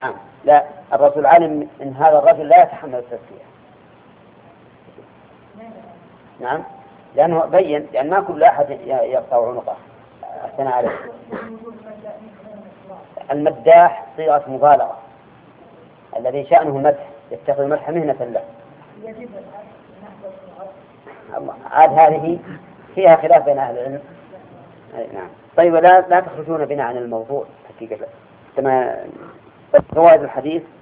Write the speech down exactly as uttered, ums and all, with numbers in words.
نعم. لا، الرجل علم إن هذا الرجل لا يتحمل التزكية. نعم، لأنه بين، لأن ما كل أحد يقطع عنقه. أحسن عليه. المداح صيغة مبالغة، الذي شأنه المدح يتخذ المدح مهنة له. عاد هذه فيها خلاف بين أهل العلم. نعم. طيب، لا لا تخرجون بنا عن الموضوع حقيقة. كما فوائد الحديث